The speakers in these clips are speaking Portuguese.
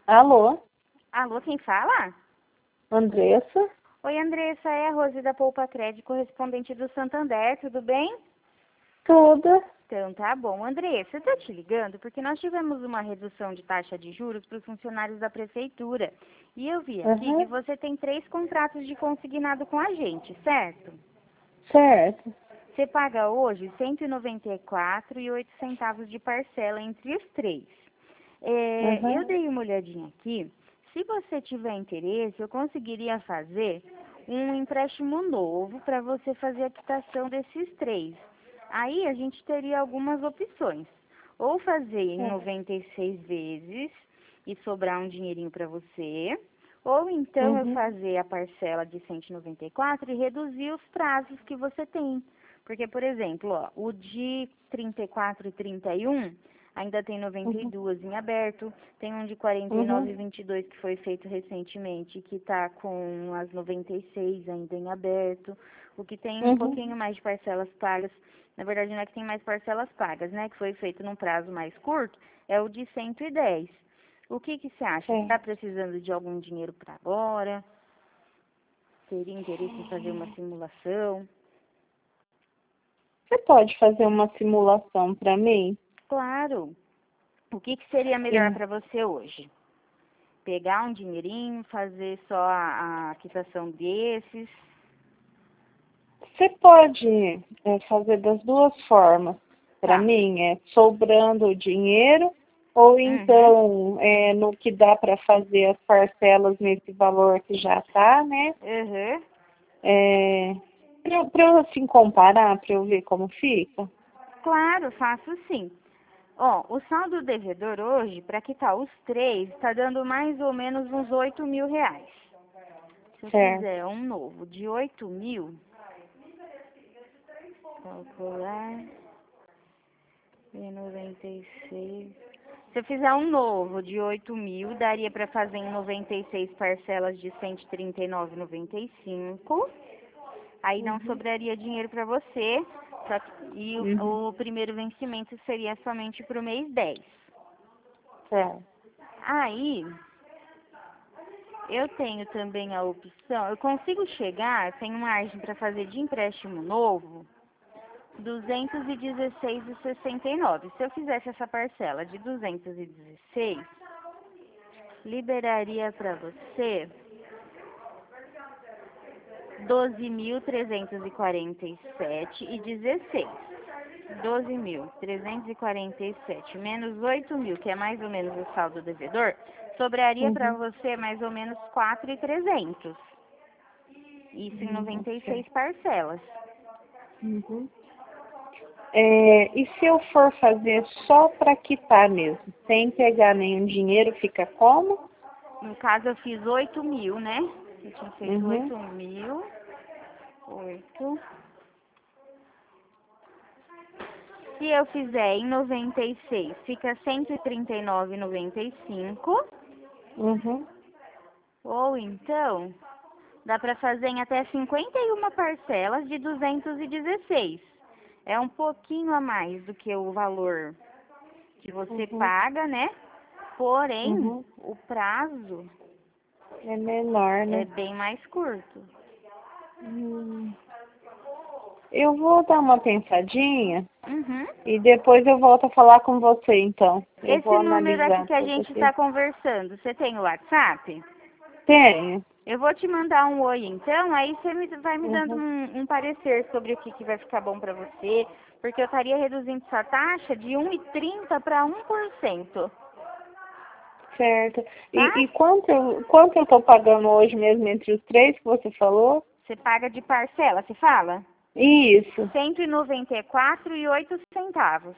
Alô, Alô, quem fala? Andressa? Oi, Andressa, é a Rose da Poupa Crédito, correspondente do Santander, tudo bem? Tudo. Então, tá bom. Andressa, eu tô te ligando porque nós tivemos uma redução de taxa de juros para os funcionários da prefeitura. E eu vi aqui que Uhum. você tem 3 contratos de consignado com a gente, certo? Certo. Você paga hoje R$ 194,08 de parcela entre os três. Eu Uhum. dei uma olhadinha aqui. Se você tiver interesse, eu conseguiria fazer um empréstimo novo para você fazer a quitação desses três. Aí a gente teria algumas opções. Ou fazer em 96 vezes e sobrar um dinheirinho para você. Ou então eu Uhum. fazer a parcela de 194 e reduzir os prazos que você tem. Porque, por exemplo, ó, o de 34 e 31 ainda tem Uhum. 92 em aberto, tem um de 49 e Uhum. 22 que foi feito recentemente, que está com as 96 ainda em aberto, o que tem um Uhum. pouquinho mais de parcelas pagas, na verdade não é que tem mais parcelas pagas, né, que foi feito num prazo mais curto, é o de 110. O que que você acha? Você está Certo. precisando de algum dinheiro para agora? Teria interesse em fazer uma simulação? Você pode fazer uma simulação para mim? Claro. O que que seria melhor É. para você hoje? Pegar um dinheirinho, fazer só a quitação desses? Você pode fazer das duas formas. Para Tá. mim, sobrando o dinheiro, ou Uhum. então no que dá para fazer as parcelas nesse valor que já está, né? Uhum. É, para eu assim comparar, para eu ver como fica. Claro, faço sim. Ó, o saldo devedor hoje, para quitar os três, está dando mais ou menos uns R$ 8.000. Se eu Certo. fizer um novo de 8.000, calcular, e 96. Se eu fizer um novo de 8.000, daria para fazer em 96 parcelas de 139,95. Aí não Uhum. sobraria dinheiro para você. E Uhum. o primeiro vencimento seria somente para o mês 10. Certo. Aí eu tenho também a opção, eu consigo chegar, tenho margem para fazer de empréstimo novo, 216,69. Se eu fizesse essa parcela de 216, liberaria para você 12.347,16. 12.347 menos 8.000, que é mais ou menos o saldo devedor, sobraria para Uhum. você mais ou menos 4.300. Isso em Ok. 96 parcelas. Uhum. E se eu for fazer só para quitar mesmo, sem pegar nenhum dinheiro, fica como? No caso, eu fiz 8.000, né? Eu tinha feito Uhum. 8.000. 8. Se eu fizer em 96, fica 139,95. Uhum. Ou então, dá para fazer em até 51 parcelas de 216. É um pouquinho a mais do que o valor que você Uhum. paga, né? Porém, Uhum. o prazo É menor, é né? bem mais curto. Hum. Eu vou dar uma pensadinha Uhum. e depois eu volto a falar com você, então. Eu vou Esse número aqui analisar que a tudo gente aqui. está conversando, você tem o WhatsApp? Tenho. Eu vou te mandar um oi então, aí você vai me dando Uhum. um parecer sobre o que, que vai ficar bom para você, porque eu estaria reduzindo sua taxa de 1,30 para 1%, Certo. tá? E quanto eu estou pagando hoje mesmo entre os três que você falou? Você paga de parcela, você fala? Isso. 194,08.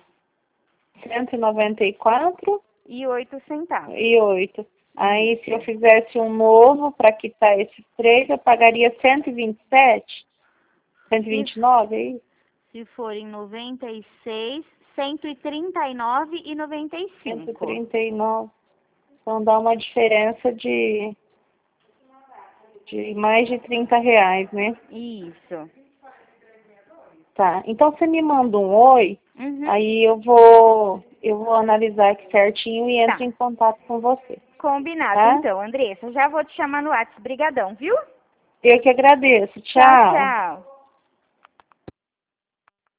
194 E 8 centavos. e 8. Aí, se eu Isso. fizesse um novo para quitar esses três, eu pagaria 127, Se, 129, é isso? se for em 96, 139,95. 139. Então dá uma diferença de mais de R$ 30, né? Isso. Tá. Então você me manda um oi, Uhum. aí eu vou analisar aqui certinho e entro Tá. em contato com você. Combinado, Tá? então, Andressa. Já vou te chamar no WhatsApp. Brigadão, viu? Eu que agradeço. Tchau, Tchau. tchau.